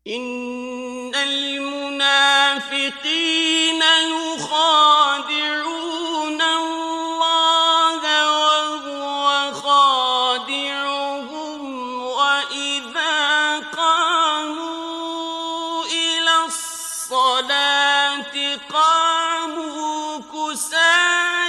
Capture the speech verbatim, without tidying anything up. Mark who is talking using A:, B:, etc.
A: إن المنافقين يخادعون الله وهو خادعهم وإذا قاموا إلى الصلاة قاموا كسالى